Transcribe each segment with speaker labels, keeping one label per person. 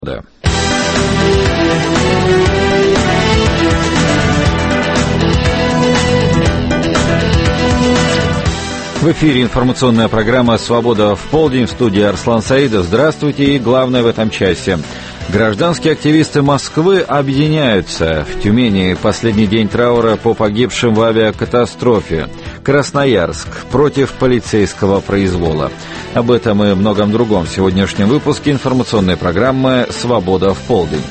Speaker 1: Да. В эфире информационная программа «Свобода в полдень», в студии Арслан Саидов. Здравствуйте, и главное в этом часе. Гражданские активисты Москвы объединяются. В Тюмени последний день траура по погибшим в авиакатастрофе. Красноярск против полицейского произвола. Об этом и многом другом в сегодняшнем выпуске информационной программы «Свобода в полдень».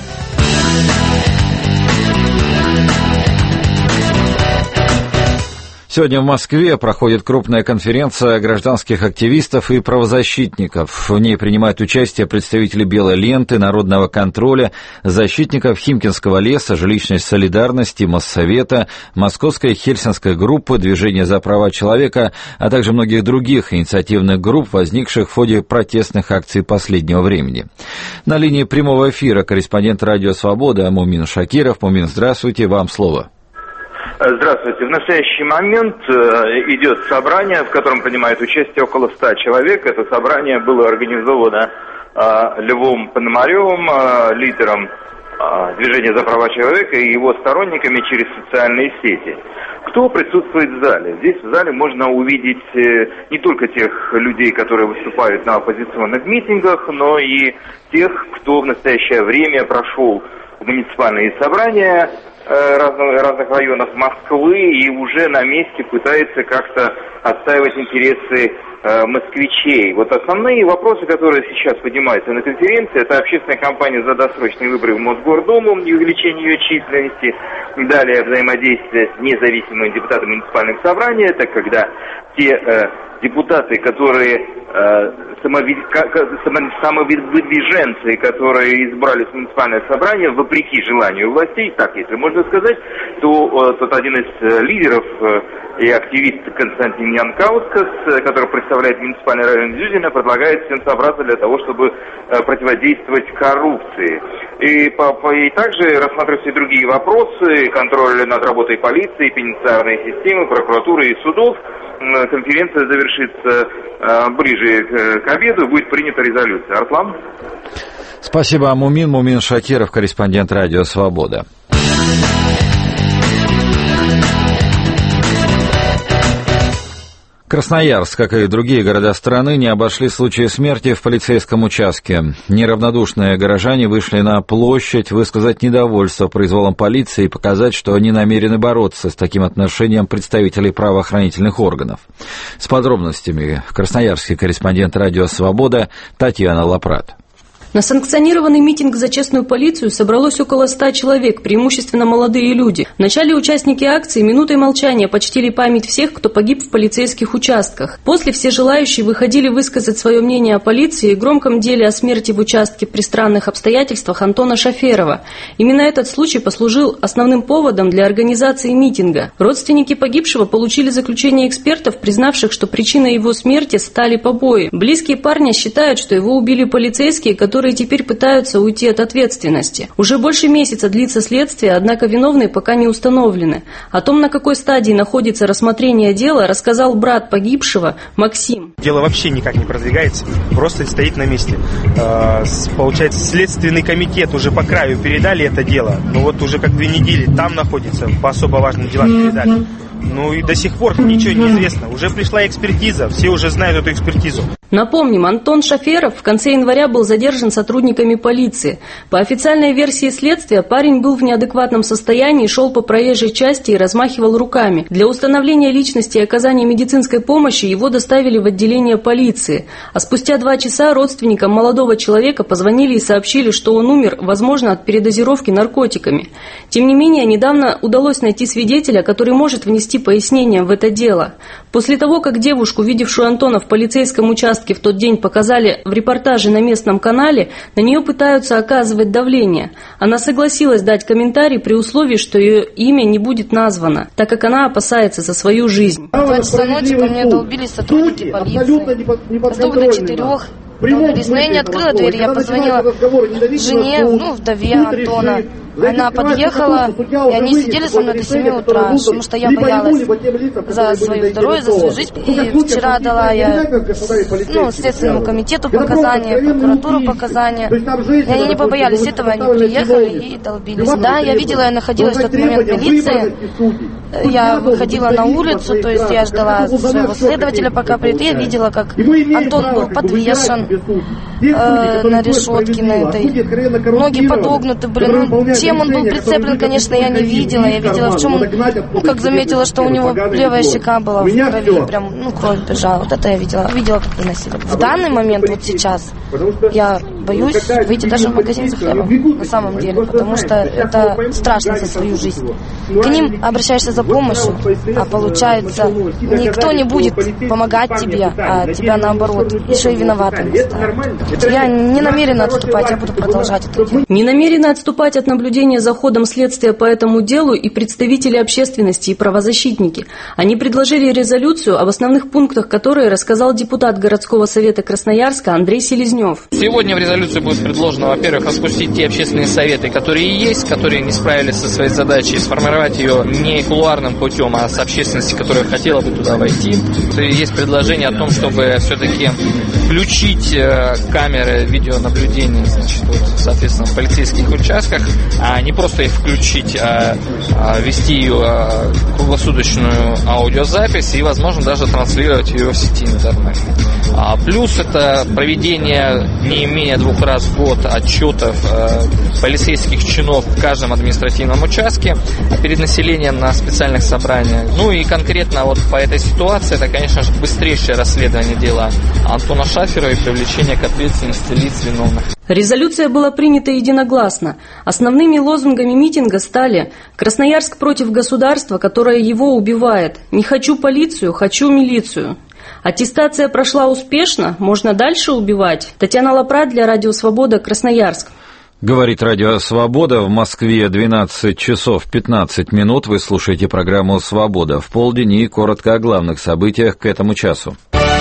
Speaker 1: Сегодня в Москве проходит крупная конференция гражданских активистов и правозащитников. В ней принимают участие представители Белой ленты, Народного контроля, защитников Химкинского леса, жилищной солидарности, Моссовета, Московской Хельсинской группы, Движения за права человека, а также многих других инициативных групп, возникших в ходе протестных акций последнего времени. На линии прямого эфира корреспондент радио «Свобода» Мумин Шакиров. Мумин, здравствуйте, вам слово.
Speaker 2: Здравствуйте. В настоящий момент идет собрание, в котором принимает участие около 100 человек. Это собрание было организовано Львом Пономаревым, лидером Движения за права человека, и его сторонниками через социальные сети. Кто присутствует в зале? Здесь в зале можно увидеть не только тех людей, которые выступают на оппозиционных митингах, но и тех, кто в настоящее время прошел муниципальные собрания разных районов Москвы и уже на месте пытается как-то отстаивать интересы москвичей. Вот основные вопросы, которые сейчас поднимаются на конференции, это общественная кампания за досрочные выборы в Мосгордуму и увеличение ее численности, далее взаимодействие с независимыми депутатами муниципальных собраний, это когда те депутаты, которые самовыдвиженцы, которые избрались в муниципальное собрание вопреки желанию властей, так если можно сказать, то тот один из лидеров и активист Константин Янкаускас, который представляет муниципальный район Зюзина, предлагает всем собраться для того, чтобы противодействовать коррупции. И также рассматривать все другие вопросы, контроль над работой полиции, пенитенциарной системы, прокуратуры и судов. Конференция завершится ближе к обеду, будет принята резолюция. Арслан?
Speaker 1: Спасибо, Мумин Шакиров, корреспондент радио «Свобода». Красноярск, как и другие города страны, не обошли случаи смерти в полицейском участке. Неравнодушные горожане вышли на площадь высказать недовольство произволом полиции и показать, что они намерены бороться с таким отношением представителей правоохранительных органов. С подробностями красноярский корреспондент радио «Свобода» Татьяна Лапрат.
Speaker 3: На санкционированный митинг за честную полицию собралось около 100 человек, преимущественно молодые люди. Вначале участники акции минутой молчания почтили память всех, кто погиб в полицейских участках. После все желающие выходили высказать свое мнение о полиции и громком деле о смерти в участке при странных обстоятельствах Антона Шаферова. Именно этот случай послужил основным поводом для организации митинга. Родственники погибшего получили заключение экспертов, признавших, что причиной его смерти стали побои. Близкие парня считают, что его убили полицейские, которые теперь пытаются уйти от ответственности. Уже больше месяца длится следствие, однако виновные пока не установлены. О том, на какой стадии находится рассмотрение дела, рассказал брат погибшего Максим.
Speaker 4: Дело вообще никак не продвигается, просто стоит на месте. Получается, Следственный комитет уже по краю передали это дело, но вот уже как 2 недели там находится, по особо важным делам передали. Ну и до сих пор ничего не известно. Уже пришла экспертиза, все уже знают эту экспертизу.
Speaker 3: Напомним, Антон Шаферов в конце января был задержан сотрудниками полиции. По официальной версии следствия, парень был в неадекватном состоянии, шел по проезжей части и размахивал руками. Для установления личности и оказания медицинской помощи его доставили в отделение полиции. А спустя 2 часа родственникам молодого человека позвонили и сообщили, что он умер, возможно, от передозировки наркотиками. Тем не менее, недавно удалось найти свидетеля, который может внести пояснения в это дело. После того, как девушку, видевшую Антона в полицейском участке, в тот день показали в репортаже на местном канале, на нее пытаются оказывать давление. Она согласилась дать комментарий при условии, что ее имя не будет названо, так как она опасается за свою жизнь.
Speaker 5: 2 часа ночи по мне долбили сотрудники полиции. Жду до 4. Долбились, но я не открыла дверь, я позвонила жене, вдове Антона. Она подъехала, и они сидели со мной до 7 утра, потому что я боялась за свое здоровье, за свою жизнь. И вчера дала я Следственному комитету показания, прокуратуру показания. И они не побоялись этого, они приехали и долбились. Да, я видела, я находилась в тот момент в милиции. Я выходила на улицу, то есть я ждала своего следователя, пока придет. Я видела, как Антон был подвешен на решетке на этой. Ноги подогнуты были. Чем он был прицеплен, конечно, я не видела. Я видела, в чем он, как заметила, что у него левая щека была в крови, прям, кровь бежала. Вот это я видела. Видела, как выносили. В данный момент, вот сейчас, я боюсь выйти даже в магазин за хлебом, на самом деле, потому что это страшно за свою жизнь. К ним обращаешься за помощью, а получается, никто не будет помогать тебе, а тебя наоборот, еще и виноватым ставят. Я не намерена отступать, я буду продолжать это делать.
Speaker 3: Не намерена отступать от наблюдения за ходом следствия по этому делу и представители общественности и правозащитники. Они предложили резолюцию, об основных пунктах которой рассказал депутат городского совета Красноярска Андрей Селезнев.
Speaker 6: Сегодня в резолюции будет предложено, во-первых, распустить те общественные советы, которые есть, которые не справились со своей задачей, сформировать ее не кулуарным путем, а с общественностью, которая хотела бы туда войти. Есть предложение о том, чтобы все-таки включить камеры видеонаблюдения, соответственно, в полицейских участках, а не просто их включить, а вести ее круглосуточную аудиозапись и, возможно, даже транслировать ее в сети интернет. Плюс это проведение не менее 2 раз в год отчетов полицейских чинов в каждом административном участке перед населением на специальных собраниях. И конкретно вот по этой ситуации это, конечно же, быстрейшее расследование дела Антона Шаферова и привлечение к ответственности лиц виновных.
Speaker 3: Резолюция была принята единогласно. Основными лозунгами митинга стали «Красноярск против государства, которое его убивает», «Не хочу полицию, хочу милицию». Аттестация прошла успешно, можно дальше убивать. Татьяна Лапрат для Радио Свобода, Красноярск.
Speaker 1: Говорит Радио Свобода. В Москве 12 часов 15 минут. Вы слушаете программу «Свобода» в полдень и коротко о главных событиях к этому часу.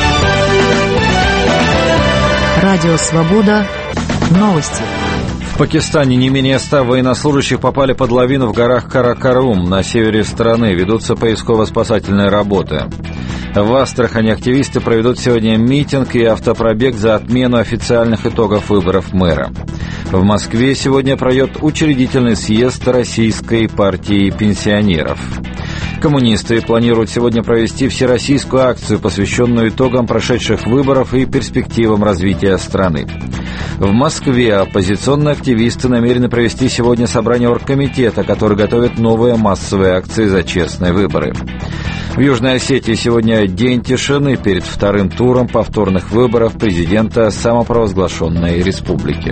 Speaker 7: Радио Свобода. Новости.
Speaker 1: В Пакистане не менее 100 военнослужащих попали под лавину в горах Каракарум на севере страны. Ведутся поисково-спасательные работы. В Астрахани активисты проведут сегодня митинг и автопробег за отмену официальных итогов выборов мэра. В Москве сегодня пройдет учредительный съезд Российской партии пенсионеров. Коммунисты планируют сегодня провести всероссийскую акцию, посвященную итогам прошедших выборов и перспективам развития страны. В Москве оппозиционные активисты намерены провести сегодня собрание оргкомитета, который готовит новые массовые акции за честные выборы. В Южной Осетии сегодня день тишины перед вторым туром повторных выборов президента самопровозглашенной республики.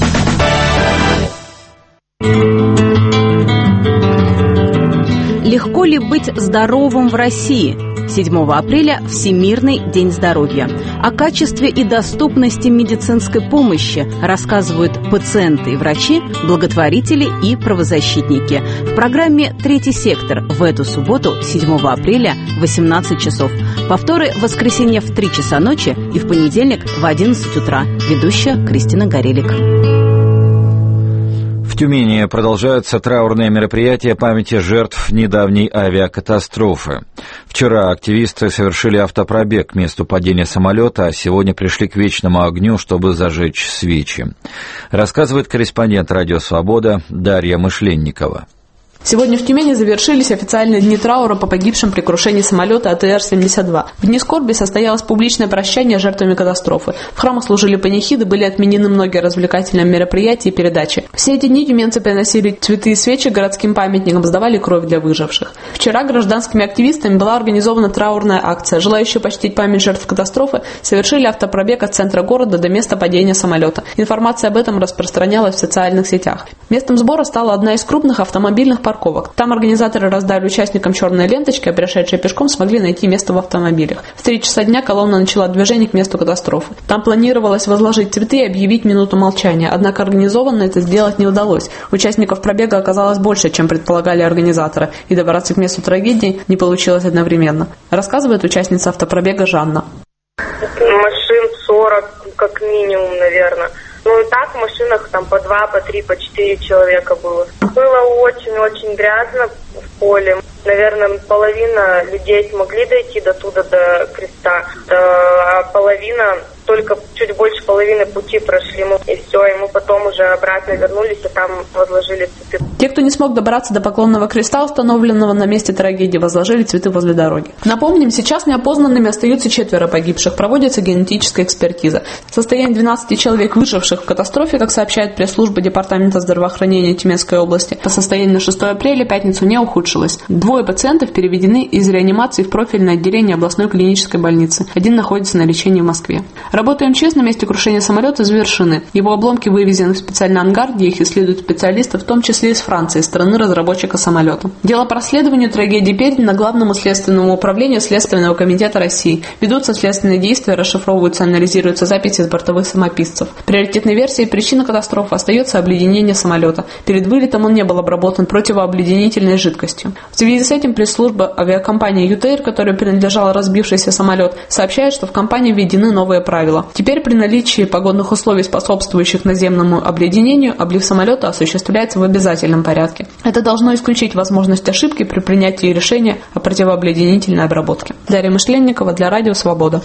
Speaker 7: Легко ли быть здоровым в России? 7 апреля – Всемирный день здоровья. О качестве и доступности медицинской помощи рассказывают пациенты и врачи, благотворители и правозащитники. В программе «Третий сектор» в эту субботу, 7 апреля, 18 часов. Повторы в воскресенье в 3 часа ночи и в понедельник в 11 утра. Ведущая Кристина Горелик.
Speaker 1: В Тюмени продолжаются траурные мероприятия памяти жертв недавней авиакатастрофы. Вчера активисты совершили автопробег к месту падения самолета, а сегодня пришли к вечному огню, чтобы зажечь свечи. Рассказывает корреспондент «Радио Свобода» Дарья Мышленникова.
Speaker 8: Сегодня в Тюмени завершились официальные дни траура по погибшим при крушении самолета АТР-72. В дни скорби состоялось публичное прощание с жертвами катастрофы. В храмах служили панихиды, были отменены многие развлекательные мероприятия и передачи. Все эти дни тюменцы приносили цветы и свечи к городским памятникам, сдавали кровь для выживших. Вчера гражданскими активистами была организована траурная акция. Желающие почтить память жертв катастрофы совершили автопробег от центра города до места падения самолета. Информация об этом распространялась в социальных сетях. Местом сбора стала одна из крупных автомобильных парковок. Там организаторы раздали участникам черные ленточки, а пришедшие пешком смогли найти место в автомобилях. В 3 часа дня колонна начала движение к месту катастрофы. Там планировалось возложить цветы и объявить минуту молчания, однако организованно это сделать не удалось. Участников пробега оказалось больше, чем предполагали организаторы, и добраться к месту трагедии не получилось одновременно. Рассказывает участница автопробега Жанна.
Speaker 9: Машин 40, как минимум, наверное. Ну и так в машинах там по 2, по 3, по 4 человека было. Было очень-очень грязно в поле. Наверное, половина людей смогли дойти до туда, до креста, а половина, только чуть больше половины пути прошли мы, и все, и мы потом уже обратно вернулись, и там возложили цветы.
Speaker 8: Те, кто не смог добраться до поклонного креста, установленного на месте трагедии, возложили цветы возле дороги. Напомним, сейчас неопознанными остаются 4 погибших, проводится генетическая экспертиза. Состояние 12 человек, выживших в катастрофе, как сообщает пресс-служба Департамента здравоохранения Тюменской области, по состоянию на 6 апреля, пятницу, не ухудшилось. 2 пациентов переведены из реанимации в профильное отделение областной клинической больницы. 1 находится на лечении в Москве. Работы МЧС на месте крушения самолета завершены. Его обломки вывезены в специальный ангар, где их исследуют специалисты, в том числе из Франции, страны разработчика самолета. Дело по расследованию трагедии передано Главному следственному управлению Следственного комитета России. Ведутся следственные действия, расшифровываются, анализируются записи с бортовых самописцев. Приоритетной версией причины катастрофы остается обледенение самолета. Перед вылетом он не был обработан противообледенительной жидкостью. В связи с этим пресс-служба авиакомпании «ЮТЭЙР», которой принадлежал разбившийся самолет, сообщает, что в компании введены новые правила. Теперь при наличии погодных условий, способствующих наземному обледенению, облив самолета осуществляется в обязательном порядке. Это должно исключить возможность ошибки при принятии решения о противообледенительной обработке. Дарья Мышленникова для Радио Свобода.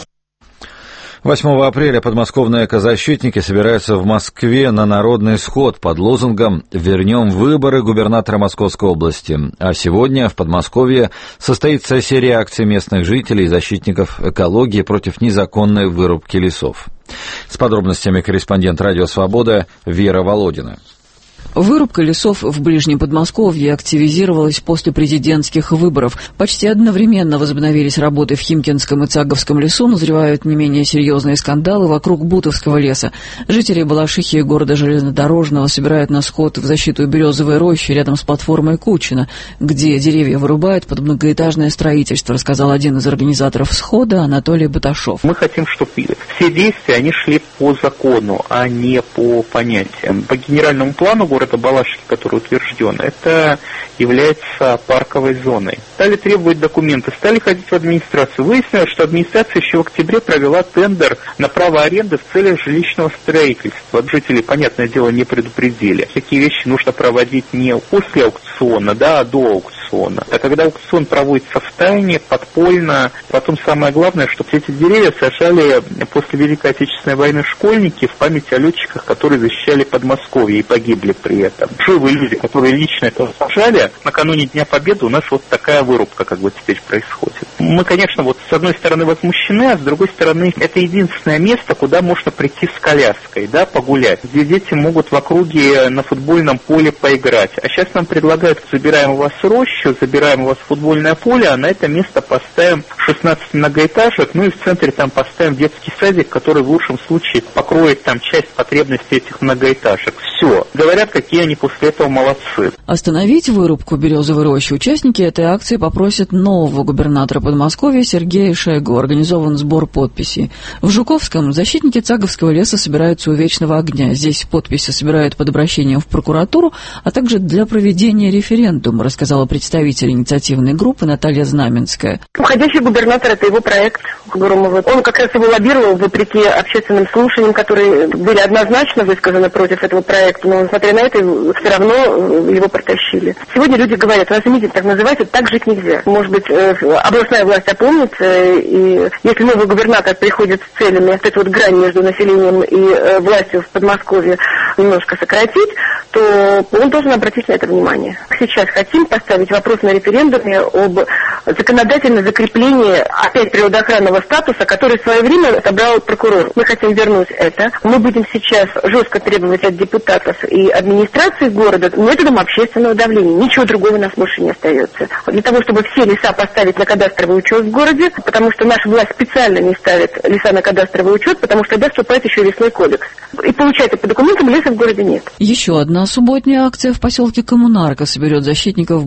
Speaker 1: 8 апреля подмосковные экозащитники собираются в Москве на народный сход под лозунгом «Вернем выборы губернатора Московской области». А сегодня в Подмосковье состоится серия акций местных жителей и защитников экологии против незаконной вырубки лесов. С подробностями корреспондент «Радио Свобода» Вера Володина.
Speaker 10: Вырубка лесов в Ближнем Подмосковье активизировалась после президентских выборов. Почти одновременно возобновились работы в Химкинском и Цаговском лесу, назревают не менее серьезные скандалы вокруг Бутовского леса. Жители Балашихи и города Железнодорожного собирают на сход в защиту березовой рощи рядом с платформой Кучина, где деревья вырубают под многоэтажное строительство, рассказал один из организаторов схода Анатолий Баташов.
Speaker 11: Мы хотим, чтобы все действия они шли по закону, а не по понятиям. По генеральному плану города Балашихи, который утвержден, это является парковой зоной. Стали требовать документы, стали ходить в администрацию. Выяснилось, что администрация еще в октябре провела тендер на право аренды в целях жилищного строительства. Жители, понятное дело, не предупредили. Такие вещи нужно проводить не после аукциона, а до аукциона. А когда аукцион проводится в тайне, подпольно, потом самое главное, чтобы эти деревья сажали после Великой Отечественной войны школьники в память о летчиках, которые защищали Подмосковье и погибли при этом. Живые люди, которые лично это сажали, накануне Дня Победы у нас вот такая вырубка как бы теперь происходит. Мы, конечно, вот с одной стороны возмущены, а с другой стороны это единственное место, куда можно прийти с коляской, погулять, где дети могут в округе на футбольном поле поиграть. А сейчас нам предлагают, забираем у вас рощу, забираем у вас футбольное поле, а на это место поставим 16 многоэтажек, и в центре там поставим детский садик, который в лучшем случае покроет там часть потребностей этих многоэтажек. Все. Говорят, какие они после этого молодцы.
Speaker 10: Остановить вырубку березовой рощи участники этой акции попросят нового губернатора Подмосковья Сергея Шойгу. Организован сбор подписей. В Жуковском защитники Цаговского леса собираются у Вечного огня. Здесь подписи собирают под обращением в прокуратуру, а также для проведения референдума, рассказала представитель инициативной группы Наталья Знаменская.
Speaker 12: Уходящий губернатор — это его проект Громова. Он как раз его лоббировал вопреки общественным слушаниям, которые были однозначно высказаны против этого проекта, но несмотря на это все равно его протащили. Сегодня люди говорят, у нас митинг так называется, так жить нельзя. Может быть, областная власть опомнится, и если новый губернатор приходит с целями вот эту вот грань между населением и властью в Подмосковье немножко сократить, то он должен обратить на это внимание. Сейчас хотим поставить вопрос на референдуме об законодательном закреплении опять природоохранного статуса, который в свое время отобрал прокурор. Мы хотим вернуть это. Мы будем сейчас жестко требовать от депутатов и администрации города методом общественного давления. Ничего другого у нас больше не остается. Для того, чтобы все леса поставить на кадастровый учет в городе, потому что наша власть специально не ставит леса на кадастровый учет, потому что тогда вступает еще лесной кодекс. И получается, по документам леса в городе нет.
Speaker 10: Еще одна субботняя акция в поселке Коммунарка соберет защитников Бутовского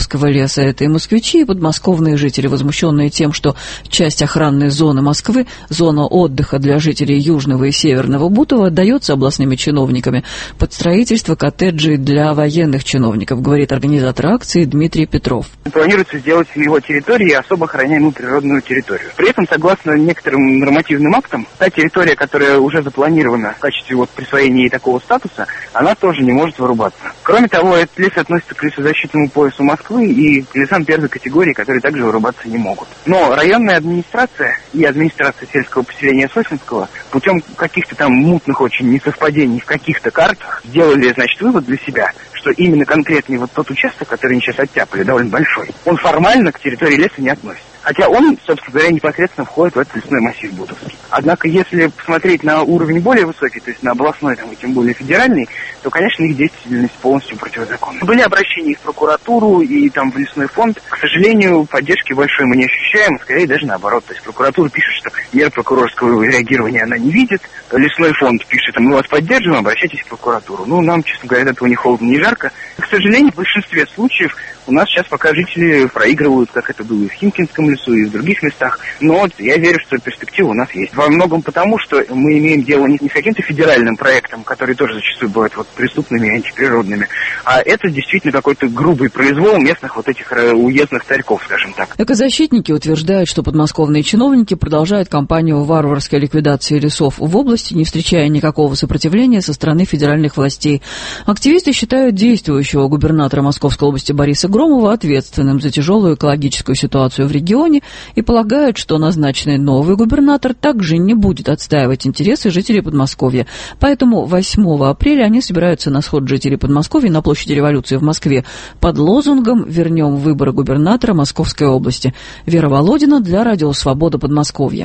Speaker 10: Химкинского леса. Это и москвичи, и подмосковные жители, возмущенные тем, что часть охранной зоны Москвы, зона отдыха для жителей Южного и Северного Бутова, отдается областными чиновниками под строительство коттеджей для военных чиновников, говорит организатор акции Дмитрий Петров.
Speaker 13: Планируется сделать в его территории особо охраняемую природную территорию. При этом, согласно некоторым нормативным актам, та территория, которая уже запланирована в качестве присвоения ей такого статуса, она тоже не может вырубаться. Кроме того, этот лес относится к лесозащитному поясу Москвы и к лесам первой категории, которые также вырубаться не могут. Но районная администрация и администрация сельского поселения Сосинского путем каких-то там мутных очень несовпадений в каких-то картах сделали, вывод для себя, что именно конкретный тот участок, который они сейчас оттяпали, довольно большой, он формально к территории леса не относится. Хотя он, собственно говоря, непосредственно входит в этот лесной массив Бутовский. Однако, если посмотреть на уровень более высокий, то есть на областной, и тем более федеральный, то, конечно, их деятельность полностью противозаконна. Были обращения и в прокуратуру, и в лесной фонд. К сожалению, поддержки большой мы не ощущаем, скорее даже наоборот. То есть прокуратура пишет, что мер прокурорского реагирования она не видит. Лесной фонд пишет, мы вас поддерживаем, обращайтесь в прокуратуру. Нам, честно говоря, от этого ни холодно, ни жарко. К сожалению, в большинстве случаев у нас сейчас пока жители проигрывают, как это было и в Химкинском лесу, и в других местах. Но я верю, что перспектива у нас есть. Во многом потому, что мы имеем дело не с каким-то федеральным проектом, который тоже зачастую бывает преступными и антиприродными, а это действительно какой-то грубый произвол местных этих уездных царьков, скажем так.
Speaker 10: Экозащитники утверждают, что подмосковные чиновники продолжают кампанию варварской ликвидации лесов в области, не встречая никакого сопротивления со стороны федеральных властей. Активисты считают действующего губернатора Московской области Бориса Громова ответственным за тяжелую экологическую ситуацию в регионе и полагают, что назначенный новый губернатор также не будет отстаивать интересы жителей Подмосковья. Поэтому 8 апреля они собираются на сход жителей Подмосковья на площади Революции в Москве под лозунгом «Вернем выборы губернатора Московской области». Вера Володина для Радио Свобода Подмосковья.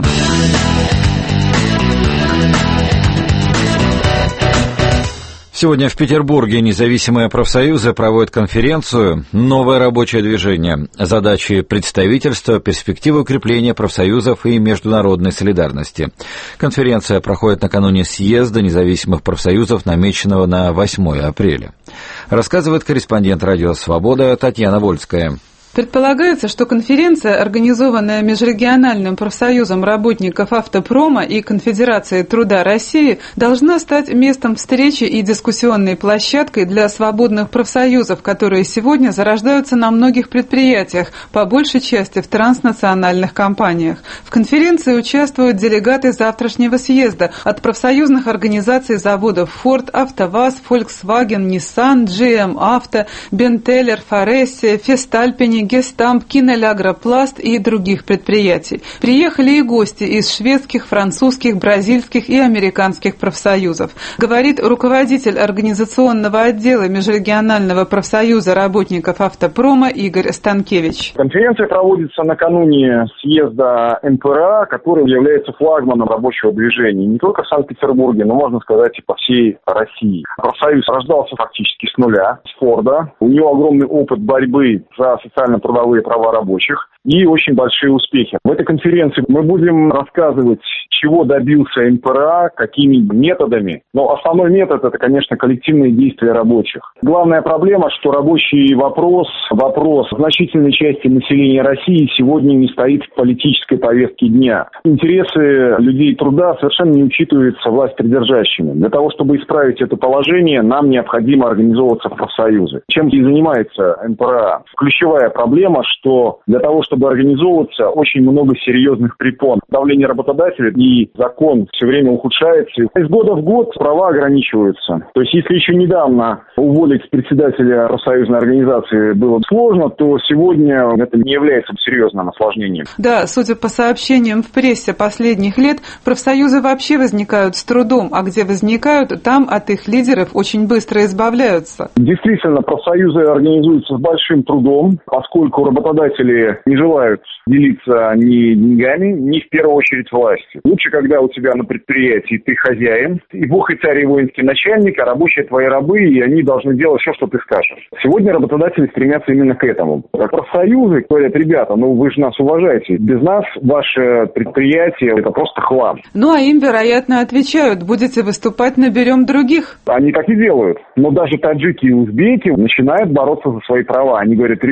Speaker 1: Сегодня в Петербурге независимые профсоюзы проводят конференцию «Новое рабочее движение. Задачи представительства, перспективы укрепления профсоюзов и международной солидарности». Конференция проходит накануне съезда независимых профсоюзов, намеченного на 8 апреля. Рассказывает корреспондент «Радио Свобода» Татьяна Вольская.
Speaker 14: Предполагается, что конференция, организованная Межрегиональным профсоюзом работников автопрома и Конфедерацией труда России, должна стать местом встречи и дискуссионной площадкой для свободных профсоюзов, которые сегодня зарождаются на многих предприятиях, по большей части в транснациональных компаниях. В конференции участвуют делегаты завтрашнего съезда от профсоюзных организаций заводов Ford, АвтоВАЗ, Volkswagen, Nissan, GM Auto, Benteler, Faurecia, Festalpini, Гестамп, Кинель Агропласт и других предприятий. Приехали и гости из шведских, французских, бразильских и американских профсоюзов. Говорит руководитель организационного отдела Межрегионального профсоюза работников автопрома Игорь Станкевич.
Speaker 15: Конференция проводится накануне съезда НПРА, который является флагманом рабочего движения не только в Санкт-Петербурге, но, можно сказать, и по всей России. Профсоюз рождался фактически с нуля, с Форда. У него огромный опыт борьбы за социально-трудовые права рабочих и очень большие успехи. В этой конференции мы будем рассказывать, чего добился НПРА, какими методами. Но основной метод – это, конечно, коллективные действия рабочих. Главная проблема, что рабочий вопрос значительной части населения России сегодня не стоит в политической повестке дня. Интересы людей труда совершенно не учитываются властьпридержащими. Для того, чтобы исправить это положение, нам необходимо организовываться в профсоюзы. Чем и занимается НПРА? Ключевая проблема, что для того, чтобы организовываться, очень много серьезных препон. Давление работодателя и закон все время ухудшается. Из года в год права ограничиваются. То есть, если еще недавно уволить председателя профсоюзной организации было сложно, то сегодня это не является серьезным осложнением.
Speaker 14: Да, судя по сообщениям в прессе последних лет, профсоюзы вообще возникают с трудом, а где возникают, там от их лидеров очень быстро избавляются.
Speaker 15: Действительно, профсоюзы организуются с большим трудом, поскольку работодатели не желают делиться ни деньгами, ни в первую очередь властью. Лучше, когда у тебя на предприятии ты хозяин, и бог и царь и воинский начальник, а рабочие твои рабы, и они должны делать все, что ты скажешь. Сегодня работодатели стремятся именно к этому. Профсоюзы говорят: ребята, вы же нас уважаете. Без нас ваше предприятие – это просто хлам.
Speaker 14: А им, вероятно, отвечают: будете выступать, наберем других.
Speaker 15: Они так и делают. Но даже таджики и узбеки начинают бороться за свои права. Они говорят: ребята,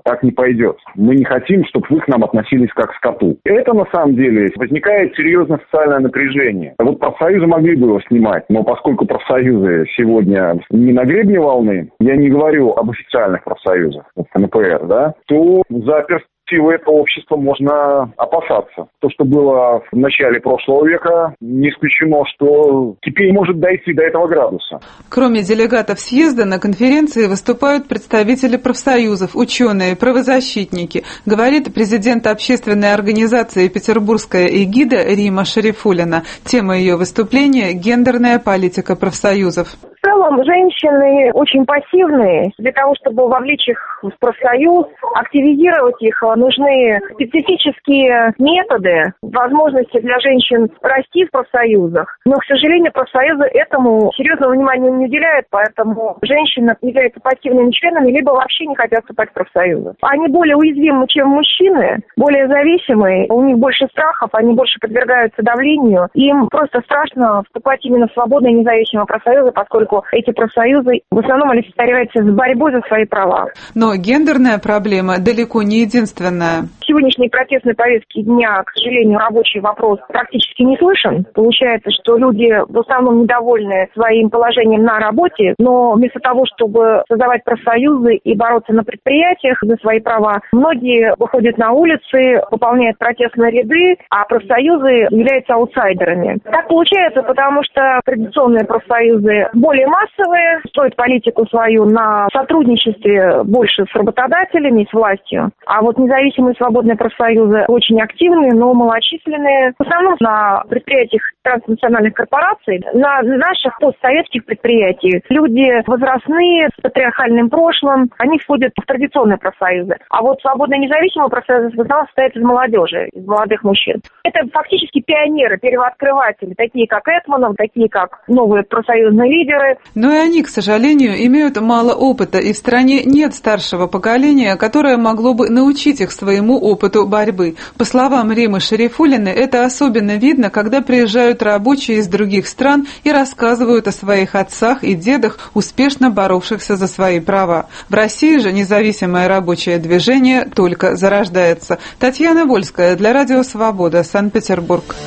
Speaker 15: так не пойдет. Мы не хотим, чтобы вы к нам относились как к скоту. Это, на самом деле, возникает серьезное социальное напряжение. Вот профсоюзы могли бы его снимать, но поскольку профсоюзы сегодня не на гребне волны, я не говорю об официальных профсоюзах, КНПР, да, то за перспективу этого общества можно опасаться. То, что было в начале прошлого века, не исключено, что теперь может дойти до этого градуса.
Speaker 14: Кроме делегатов съезда, на конференции выступают представители профсоюзов, ученые, правозащитники, говорит президент общественной организации «Петербургская эгида» Рима Шарифуллина. Тема ее выступления – гендерная политика профсоюзов.
Speaker 16: В целом, женщины очень пассивные. Для того, чтобы вовлечь их в профсоюз, активизировать их, нужны специфические методы, возможности для женщин расти в профсоюзах. Но, к сожалению, профсоюзы этому серьезного внимания не уделяют, поэтому женщины являются пассивными членами, либо вообще не хотят вступать в профсоюзы. Они более уязвимы, чем мужчины, более зависимые, у них больше страхов, они больше подвергаются давлению. Им просто страшно вступать именно в свободные независимые профсоюзы, поскольку эти профсоюзы в основном олицетворяются с борьбой за свои права.
Speaker 14: Но гендерная проблема далеко не единственная.
Speaker 16: В сегодняшней протестной повестке дня, к сожалению, рабочий вопрос практически не слышен. Получается, что люди в основном недовольны своим положением на работе, но вместо того, чтобы создавать профсоюзы и бороться на предприятиях за свои права, многие выходят на улицы, пополняют протестные ряды, а профсоюзы являются аутсайдерами. Так получается, потому что традиционные профсоюзы более массовые, строят политику свою на сотрудничестве больше с работодателями, с властью. А вот независимые свободные профсоюзы очень активные, но малочисленные. В основном на предприятиях транснациональных корпораций, на наших постсоветских предприятиях. Люди возрастные, с патриархальным прошлым, они входят в традиционные профсоюзы. А вот свободные независимые профсоюзы в основном состоят из молодежи, из молодых мужчин. Это фактически пионеры, первооткрыватели, такие как Этманов, такие как новые профсоюзные лидеры.
Speaker 14: Но и они, к сожалению, имеют мало опыта, и в стране нет старшего поколения, которое могло бы научить их своему опыту борьбы. По словам Римы Шарифуллиной, это особенно видно, когда приезжают рабочие из других стран и рассказывают о своих отцах и дедах, успешно боровшихся за свои права. В России же независимое рабочее движение только зарождается. Татьяна Вольская для Радио Свобода, Санкт-Петербург.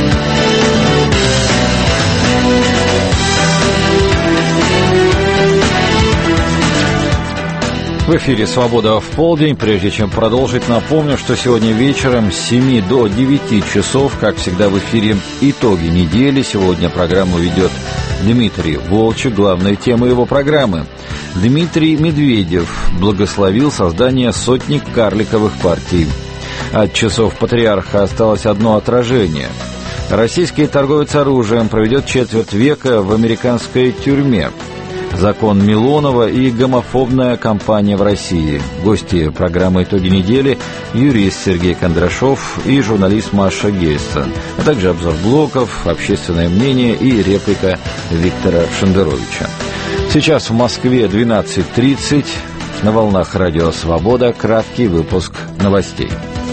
Speaker 1: В эфире «Свобода в полдень». Прежде чем продолжить, напомню, что сегодня вечером с 7 до 9 часов, как всегда в эфире «Итоги недели». Сегодня программу ведет Дмитрий Волчек. Главная тема его программы. Дмитрий Медведев благословил создание сотни карликовых партий. От часов патриарха осталось одно отражение. Российский торговец оружием проведет четверть века в американской тюрьме. Закон Милонова и гомофобная кампания в России. Гости программы «Итоги недели» – юрист Сергей Кондрашов и журналист Маша Гейса, а также обзор блогов, общественное мнение и реплика Виктора Шендеровича. Сейчас в Москве 12:30. На волнах Радио Свобода краткий выпуск новостей.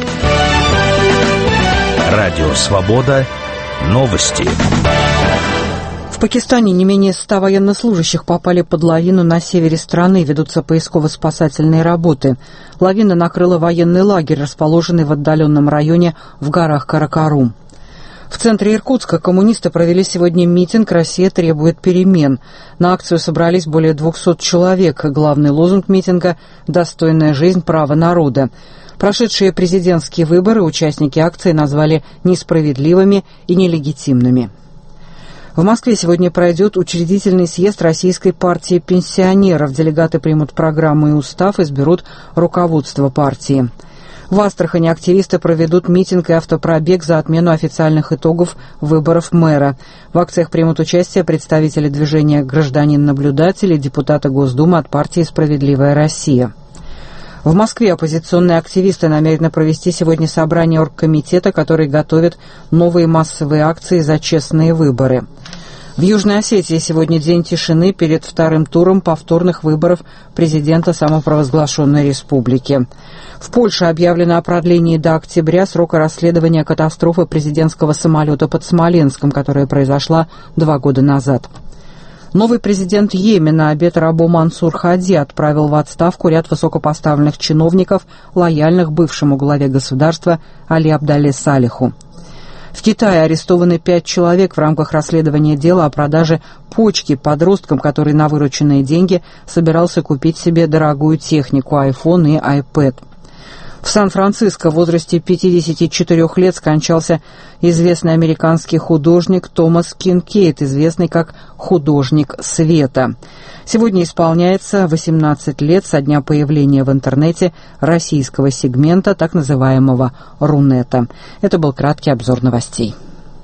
Speaker 17: Радио Свобода. Новости.
Speaker 18: В Пакистане не менее 100 военнослужащих попали под лавину на севере страны, ведутся поисково-спасательные работы. Лавина накрыла военный лагерь, расположенный в отдаленном районе в горах Каракарум. В центре Иркутска коммунисты провели сегодня митинг «Россия требует перемен». На акцию собрались более 200 человек. Главный лозунг митинга «Достойная жизнь, право народа». Прошедшие президентские выборы участники акции назвали несправедливыми и нелегитимными. В Москве сегодня пройдет учредительный съезд Российской партии пенсионеров. Делегаты примут программу и устав, изберут руководство партии. В Астрахани активисты проведут митинг и автопробег за отмену официальных итогов выборов мэра. В акциях примут участие представители движения «Гражданин-наблюдатель» и депутаты Госдумы от партии «Справедливая Россия». В Москве оппозиционные активисты намерены провести сегодня собрание оргкомитета, который готовит новые массовые акции за честные выборы. В Южной Осетии сегодня день тишины перед вторым туром повторных выборов президента самопровозглашенной республики. В Польше объявлено о продлении до октября срока расследования катастрофы президентского самолета под Смоленском, которая произошла 2 года назад. Новый президент Йемена Абед Рабо Мансур Хади отправил в отставку ряд высокопоставленных чиновников, лояльных бывшему главе государства Али Абдалле Салиху. В Китае арестованы 5 человек в рамках расследования дела о продаже почки подросткам, который на вырученные деньги собирался купить себе дорогую технику iPhone и iPad. В Сан-Франциско в возрасте 54 лет скончался известный американский художник Томас Кинкейд, известный как «Художник света». Сегодня исполняется 18 лет со дня появления в интернете российского сегмента, так называемого Рунета. Это был краткий обзор новостей.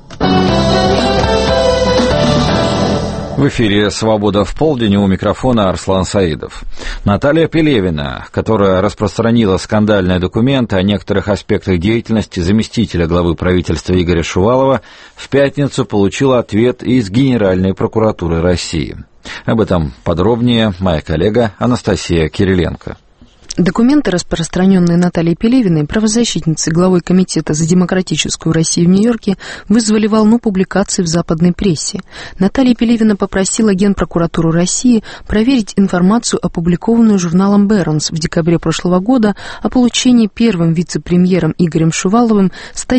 Speaker 1: В эфире «Свобода в полдень», у микрофона Арслан Саидов. Наталья Пелевина, которая распространила скандальные документы о некоторых аспектах деятельности заместителя главы правительства Игоря Шувалова, в пятницу получила ответ из Генеральной прокуратуры России. Об этом подробнее моя коллега Анастасия Кириленко.
Speaker 19: Документы, распространенные Натальей Пелевиной, правозащитницей, главой Комитета за демократическую Россию в Нью-Йорке, вызвали волну публикаций в западной прессе. Наталья Пелевина попросила Генпрокуратуру России проверить информацию, опубликованную журналом «Бернс» в декабре прошлого года о получении первым вице-премьером Игорем Шуваловым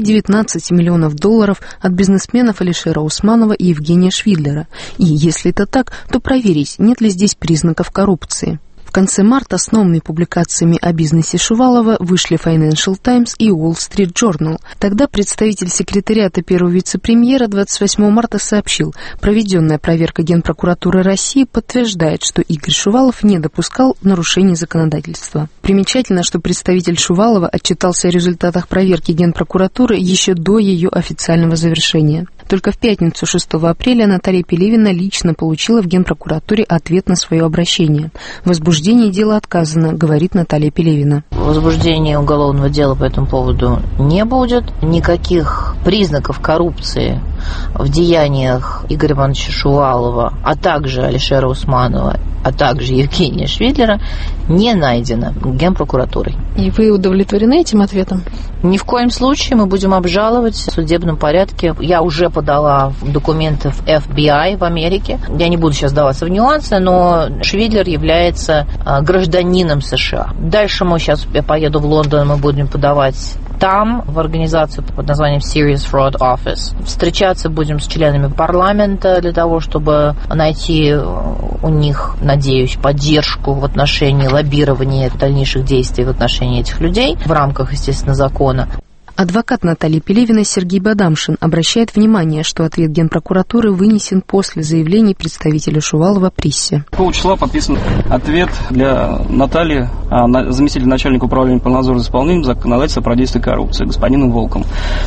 Speaker 19: 119 миллионов долларов от бизнесменов Алишера Усманова и Евгения Швидлера. И, если это так, то проверить, нет ли здесь признаков коррупции. В конце марта с новыми публикациями о бизнесе Шувалова вышли Financial Times и Wall Street Journal. Тогда представитель секретариата первого вице-премьера 28 марта сообщил, проведенная проверка Генпрокуратуры России подтверждает, что Игорь Шувалов не допускал нарушений законодательства. Примечательно, что представитель Шувалова отчитался о результатах проверки Генпрокуратуры еще до ее официального завершения. Только в пятницу 6 апреля Наталья Пелевина лично получила в Генпрокуратуре ответ на свое обращение. В возбуждении дела отказано, говорит Наталья Пелевина.
Speaker 20: Возбуждения уголовного дела по этому поводу не будет. Никаких признаков коррупции в деяниях Игоря Ивановича Шувалова, а также Алишера Усманова, а также Евгения Швидлера не найдено Генпрокуратурой.
Speaker 19: И вы удовлетворены этим ответом?
Speaker 20: Ни в коем случае. Мы будем обжаловать в судебном порядке. Я уже подала документы в FBI в Америке. Я не буду сейчас даваться в нюансы, но Швидлер является гражданином США. Дальше я поеду в Лондон, мы будем подавать там, в организацию под названием Serious Fraud Office. Встречаться будем с членами парламента для того, чтобы найти у них, надеюсь, поддержку в отношении лоббирования дальнейших действий в отношении этих людей в рамках, естественно, закона.
Speaker 19: Адвокат Натальи Пелевиной Сергей Бадамшин обращает внимание, что ответ Генпрокуратуры вынесен после заявлений представителя Шувалова прессе.
Speaker 21: Какого числа подписан ответ для Натальи, заместителя начальника управления по надзору за исполнением законодательства про действие коррупции, господином Волком?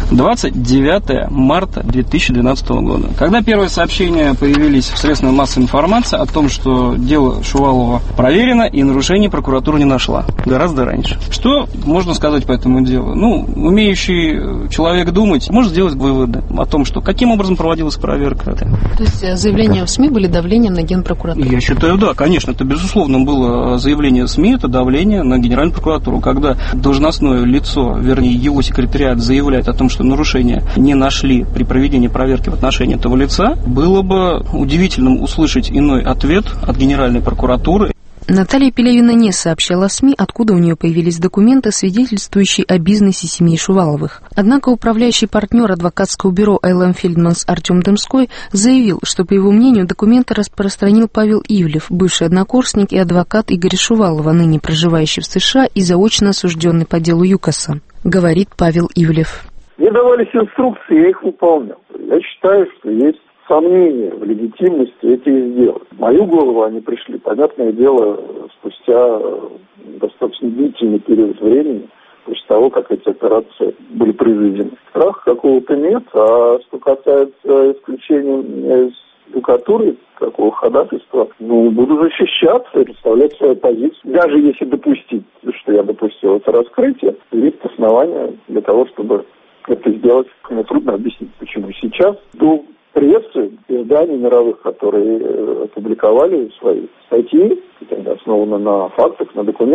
Speaker 21: 29 марта 2012 года. Когда первые сообщения появились в средствах массовой информации о том, что дело Шувалова проверено и нарушений прокуратура не нашла. Гораздо раньше. Что можно сказать по этому делу? Умеющий человек думать может сделать выводы о том, что каким образом проводилась проверка.
Speaker 19: То есть заявления в СМИ были давлением на Генпрокуратуру?
Speaker 21: Я считаю, да, конечно. Это, безусловно, было заявление СМИ, это давление на Генеральную прокуратуру. Когда должностное лицо, вернее, его секретариат заявляет о том, что нарушения не нашли при проведении проверки в отношении этого лица, было бы удивительным услышать иной ответ от Генеральной прокуратуры.
Speaker 19: Наталья Пелевина не сообщала СМИ, откуда у нее появились документы, свидетельствующие о бизнесе семьи Шуваловых. Однако управляющий партнер адвокатского бюро LM Fieldmans Артем Дымской заявил, что, по его мнению, документы распространил Павел Ивлев, бывший однокурсник и адвокат Игоря Шувалова, ныне проживающий в США и заочно осужденный по делу ЮКОСа. Говорит Павел Ивлев.
Speaker 22: Мне давались инструкции, я их выполнял. Я считаю, что есть сомнения в легитимности этих дел. В мою голову они пришли, понятное дело, спустя достаточно длительный период времени, после того, как эти операции были произведены. Страха какого-то нет, а что касается исключения из адвокатуры, такого ходатайства, буду защищаться и представлять свою позицию. Даже если допустить, что я допустил это раскрытие, есть основания для того, чтобы это сделать. Мне трудно объяснить, почему сейчас до прессы, изданий мировых, которые опубликовали свои статьи, которые основаны на фактах, на документах,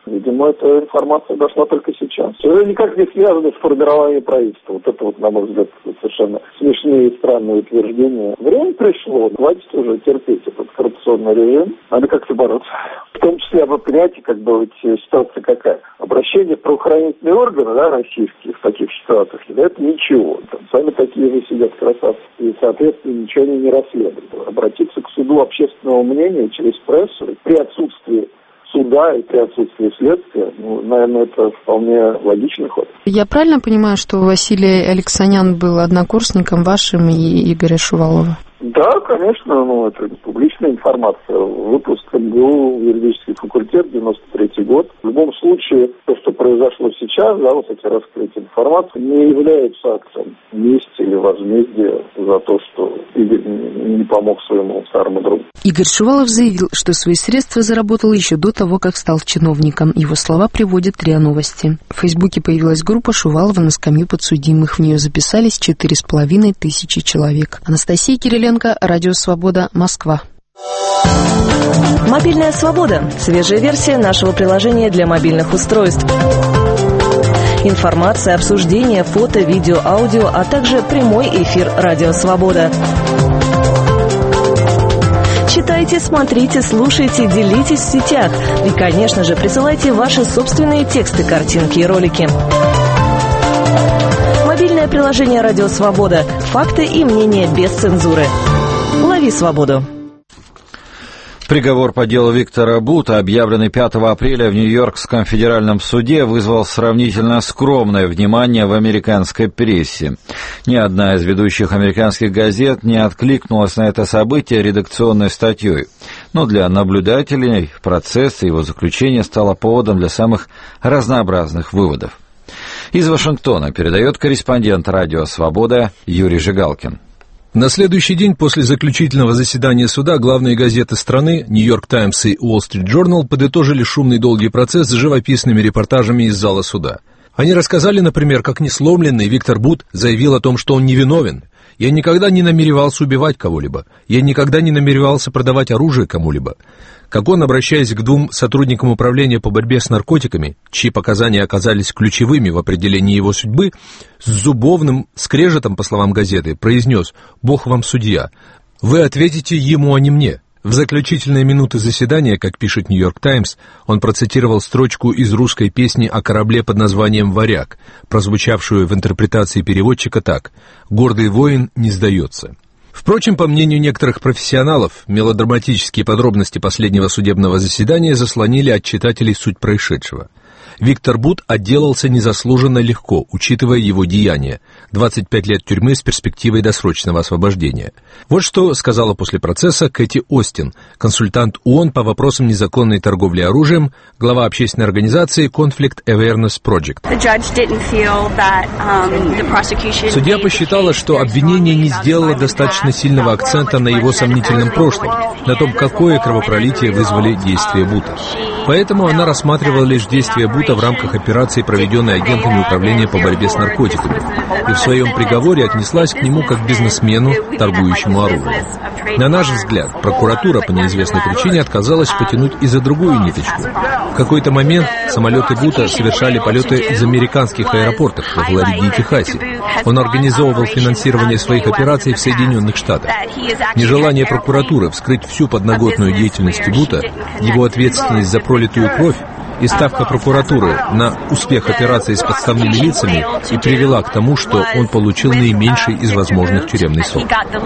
Speaker 22: Видимо, эта информация дошла только сейчас. Это никак не связано с формированием правительства. Вот это вот, на мой взгляд, совершенно смешные и странные утверждения. Время пришло, хватит уже терпеть этот коррупционный режим. Надо как-то бороться. В том числе, вы понимаете, как бы вот ситуация какая. Обращение в правоохранительные органы, да, российские в таких ситуациях, да, это ничего. Там сами такие же сидят красавцы. И, соответственно, ничего они не расследуют. Обратиться к суду общественного мнения через прессу при отсутствии суда и при отсутствии следствия, наверное, это вполне логичный ход.
Speaker 19: Я правильно понимаю, что Василий Алексанян был однокурсником вашим и Игоря Шувалова?
Speaker 22: Да, конечно, это публичная информация. Выпуск МГУ, юридический факультет, 93-й год. В любом случае, то, что произошло сейчас, да, вот эти раскрытия информации, не является актом мести или возмездия за то, что Игорь не помог своему старому другу.
Speaker 19: Игорь Шувалов заявил, что свои средства заработал еще до того, как стал чиновником. Его слова приводят РИА Новости. В Фейсбуке появилась группа Шувалова на скамью подсудимых. В нее записались 4500 человек. Анастасия Кириленко, Радио Свобода, Москва.
Speaker 2: Мобильная свобода. Свежая версия нашего приложения для мобильных устройств. Информация, обсуждение, фото, видео, аудио, а также прямой эфир Радио Свобода. Читайте, смотрите, слушайте, делитесь в сетях. И, конечно же, присылайте ваши собственные тексты, картинки и ролики. Мобильное приложение «Радио Свобода». Факты и мнения без цензуры. Лови свободу.
Speaker 1: Приговор по делу Виктора Бута, объявленный 5 апреля в Нью-Йоркском федеральном суде, вызвал сравнительно скромное внимание в американской прессе. Ни одна из ведущих американских газет не откликнулась на это событие редакционной статьей. Но для наблюдателей процесс и его заключение стало поводом для самых разнообразных выводов. Из Вашингтона передает корреспондент «Радио Свобода» Юрий Жигалкин.
Speaker 4: На следующий день после заключительного заседания суда главные газеты страны «Нью-Йорк Таймс» и «Уолл Стрит Джорнал» подытожили шумный долгий процесс с живописными репортажами из зала суда. Они рассказали, например, как несломленный Виктор Бут заявил о том, что он невиновен. «Я никогда не намеревался убивать кого-либо. Я никогда не намеревался продавать оружие кому-либо». Как он, обращаясь к двум сотрудникам управления по борьбе с наркотиками, чьи показания оказались ключевыми в определении его судьбы, с зубовным скрежетом, по словам газеты, произнес: «Бог вам судья. Вы ответите ему, а не мне». В заключительные минуты заседания, как пишет «Нью-Йорк Таймс», он процитировал строчку из русской песни о корабле под названием «Варяг», прозвучавшую в интерпретации переводчика так: «Гордый воин не сдается». Впрочем, по мнению некоторых профессионалов, мелодраматические подробности последнего судебного заседания заслонили от читателей суть происшедшего. Виктор Бут отделался незаслуженно легко, учитывая его деяния. 25 лет тюрьмы с перспективой досрочного освобождения. Вот что сказала после процесса Кэти Остин, консультант ООН по вопросам незаконной торговли оружием, глава общественной организации Conflict Awareness Project. Судья посчитала, что обвинение не сделало достаточно сильного акцента на его сомнительном прошлом, на том, какое кровопролитие вызвали действия Бута. Поэтому она рассматривала лишь действия Бута в рамках операции, проведенной агентами управления по борьбе с наркотиками, и в своем приговоре отнеслась к нему как к бизнесмену, торгующему оружием. На наш взгляд, прокуратура по неизвестной причине отказалась потянуть и за другую ниточку. В какой-то момент самолеты Бута совершали полеты из американских аэропортов во Флориде и Техасе. Он организовывал финансирование своих операций в Соединенных Штатах. Нежелание прокуратуры вскрыть всю подноготную деятельность Бута, его ответственность за пролитую кровь и ставка прокуратуры на успех операции с подставными лицами и привела к тому, что он получил наименьший из возможных тюремный срок.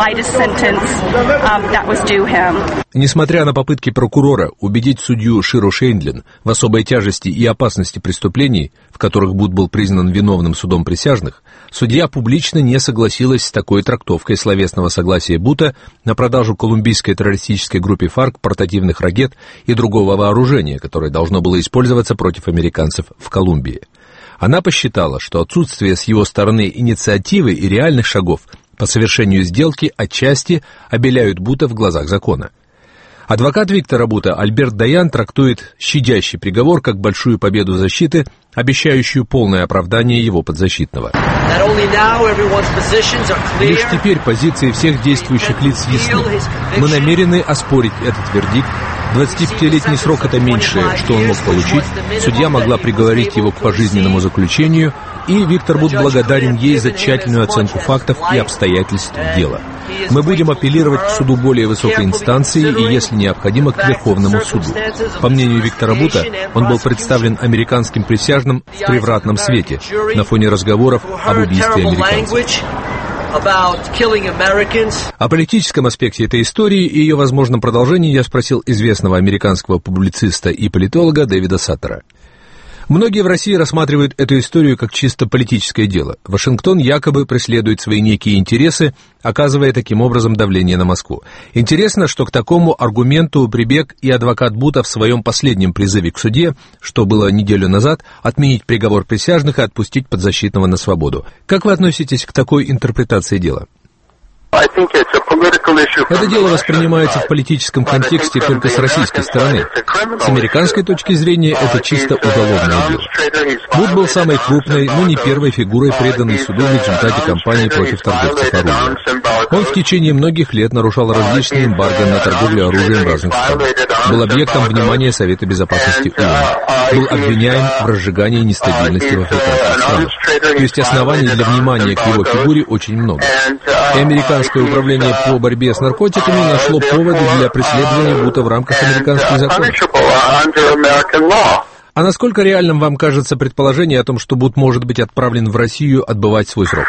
Speaker 4: Несмотря на попытки прокурора убедить судью Ширу Шейндлин в особой тяжести и опасности преступлений, в которых Бут был признан виновным судом присяжных, судья публично не согласилась с такой трактовкой словесного согласия Бута на продажу колумбийской террористической группе ФАРК портативных ракет и другого вооружения, которое должно было использоваться против американцев в Колумбии. Она посчитала, что отсутствие с его стороны инициативы и реальных шагов по совершению сделки отчасти обеляют Бута в глазах закона. Адвокат Виктора Бута Альберт Даян трактует щадящий приговор как большую победу защиты, обещающую полное оправдание его подзащитного. Лишь теперь позиции всех действующих лиц ясны. Мы намерены оспорить этот вердикт. 25-летний срок – это меньшее, что он мог получить. Судья могла приговорить его к пожизненному заключению, и Виктор Бут благодарен ей за тщательную оценку фактов и обстоятельств дела. Мы будем апеллировать к суду более высокой инстанции и, если необходимо, к Верховному суду. По мнению Виктора Бута, он был представлен американским присяжным в превратном свете на фоне разговоров об убийстве американцев. О политическом аспекте этой истории и ее возможном продолжении я спросил известного американского публициста и политолога Дэвида Саттера. Многие в России рассматривают эту историю как чисто политическое дело. Вашингтон якобы преследует свои некие интересы, оказывая таким образом давление на Москву. Интересно, что к такому аргументу прибег и адвокат Бута в своем последнем призыве к суде, что было неделю назад, отменить приговор присяжных и отпустить подзащитного на свободу. Как вы относитесь к такой интерпретации дела? Это дело воспринимается в политическом контексте только с российской стороны. С американской точки зрения это чисто уголовное дело. Бут был самой крупной, но не первой фигурой, преданной суду в результате кампании против торговцев оружием. Он в течение многих лет нарушал различные эмбарго на торговлю оружием в разных странах. Был объектом внимания Совета Безопасности ООН. Был обвиняем в разжигании нестабильности в африканских странах. То есть оснований для внимания к его фигуре очень много. И американское управление по борьбе с наркотиками нашло поводы для преследования Бута в рамках американских законов. А насколько реальным вам кажется предположение о том, что Бут может быть отправлен в Россию отбывать свой срок?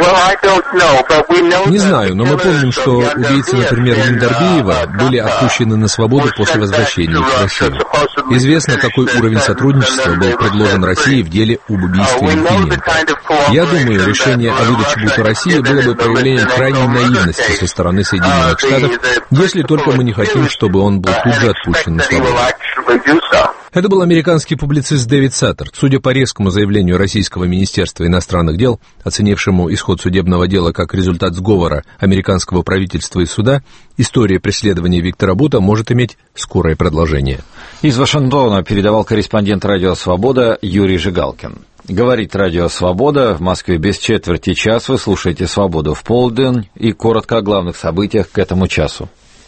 Speaker 4: Не знаю, но мы помним, что убийцы, например, Яндарбиева, были отпущены на свободу после возвращения в Россию. Известно, какой уровень сотрудничества был предложен России в деле об убийстве Литвиненко. Я думаю, решение о выдаче Бута России было бы проявлением крайней наивности со стороны Соединенных Штатов, если только мы не хотим, чтобы он был тут же отпущен на свободу. Это был американский публицист Дэвид Саттер. Судя по резкому заявлению Российского министерства иностранных дел, оценившему исход судебного дела как результат сговора американского правительства и суда, история преследования Виктора Бута может иметь скорое продолжение.
Speaker 1: Из Вашингтона передавал корреспондент «Радио Свобода» Юрий Жигалкин. Говорит «Радио Свобода». В Москве без четверти час. Вы слушаете «Свободу в полдень» и коротко о главных событиях к этому часу.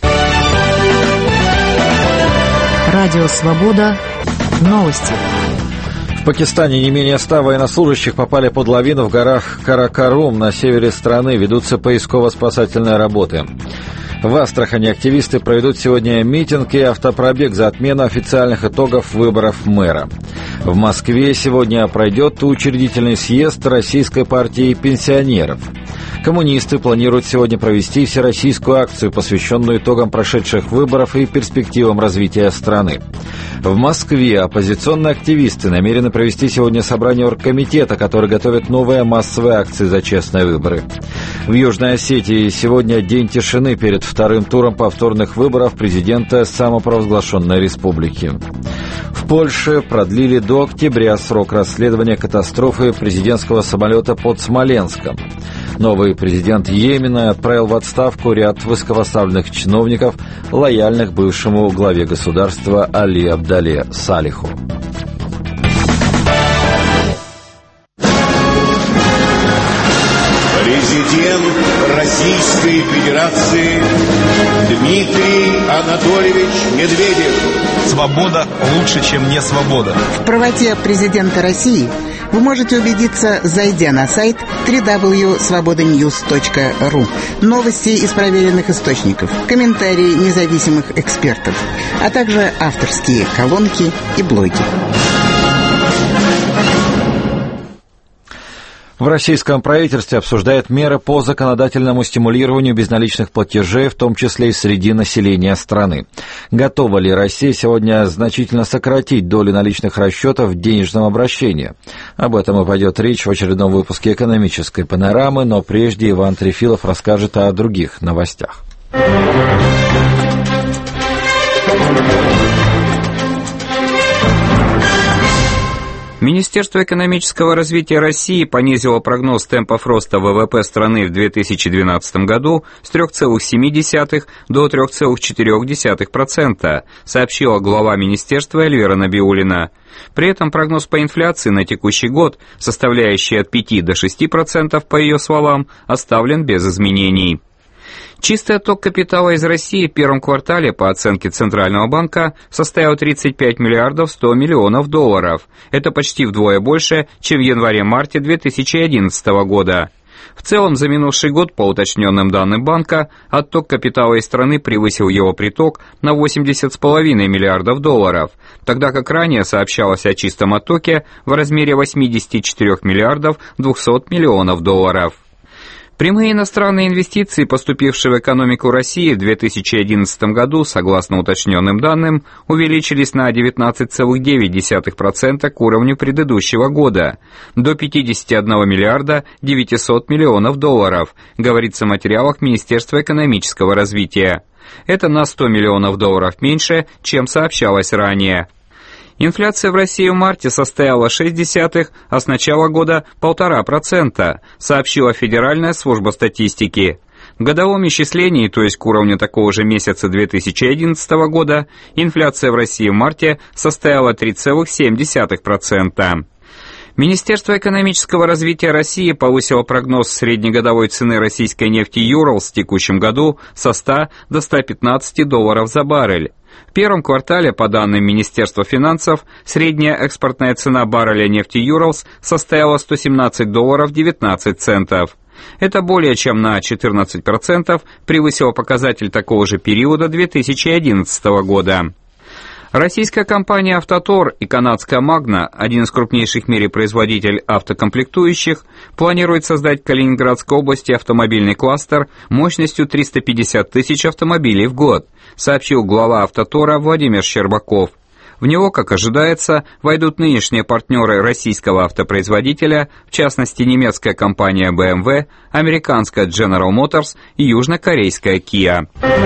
Speaker 19: Радио «Свобода». Новости.
Speaker 1: В Пакистане не менее 100 военнослужащих попали под лавину в горах Каракарум на севере страны. Ведутся поисково-спасательные работы. В Астрахани активисты проведут сегодня митинг и автопробег за отмену официальных итогов выборов мэра. В Москве сегодня пройдет учредительный съезд Российской партии пенсионеров. Коммунисты планируют сегодня провести всероссийскую акцию, посвященную итогам прошедших выборов и перспективам развития страны. В Москве оппозиционные активисты намерены провести сегодня собрание оргкомитета, который готовит новые массовые акции за честные выборы. В Южной Осетии сегодня день тишины перед вторым туром повторных выборов президента самопровозглашенной республики. В Польше продлили до октября срок расследования катастрофы президентского самолета под Смоленском. Новый президент Йемена отправил в отставку ряд высокопоставленных чиновников, лояльных бывшему главе государства Али Абдале Салиху.
Speaker 5: Президент Российской Федерации Дмитрий Анатольевич Медведев.
Speaker 6: Свобода лучше, чем не свобода.
Speaker 23: В правоте президента России вы можете убедиться, зайдя на сайт www.svobodanews.ru. Новости из проверенных источников, комментарии независимых экспертов, а также авторские колонки и блоги.
Speaker 1: В российском правительстве обсуждают меры по законодательному стимулированию безналичных платежей, в том числе и среди населения страны. Готова ли Россия сегодня значительно сократить долю наличных расчетов в денежном обращении? Об этом и пойдет речь в очередном выпуске «Экономической панорамы», но прежде Иван Трефилов расскажет о других новостях.
Speaker 3: Министерство экономического развития России понизило прогноз темпов роста ВВП страны в 2012 году с 3,7 до 3,4%, сообщила глава министерства Эльвира Набиуллина. При этом прогноз по инфляции на текущий год, составляющий от 5 до 6%, по ее словам, оставлен без изменений. Чистый отток капитала из России в первом квартале, по оценке Центрального банка, составил 35 миллиардов 100 миллионов долларов. Это почти вдвое больше, чем в январе-марте 2011 года. В целом, за минувший год, по уточненным данным банка, отток капитала из страны превысил его приток на 80,5 миллиардов долларов, тогда как ранее сообщалось о чистом оттоке в размере 84 миллиардов 200 миллионов долларов. Прямые иностранные инвестиции, поступившие в экономику России в 2011 году, согласно уточненным данным, увеличились на 19,9% к уровню предыдущего года, до 51 миллиарда 900 миллионов долларов, говорится в материалах Министерства экономического развития. Это на 100 миллионов долларов меньше, чем сообщалось ранее. Инфляция в России в марте составила 0,6%, а с начала года 1,5%, сообщила Федеральная служба статистики. В годовом исчислении, то есть к уровню такого же месяца 2011 года, инфляция в России в марте составила 3,7%. Министерство экономического развития России повысило прогноз среднегодовой цены российской нефти Юралс в текущем году со 100 до 115 долларов за баррель. В первом квартале, по данным Министерства финансов, средняя экспортная цена барреля нефти Юралс составила 117 долларов 19 центов. Это более чем на 14% превысило показатель такого же периода 2011 года. Российская компания «Автотор» и канадская «Магна», один из крупнейших в мире производителей автокомплектующих, планирует создать в Калининградской области автомобильный кластер мощностью 350 тысяч автомобилей в год, сообщил глава «Автотора» Владимир Щербаков. В него, как ожидается, войдут нынешние партнеры российского автопроизводителя, в частности немецкая компания BMW, американская General Motors и южнокорейская Kia.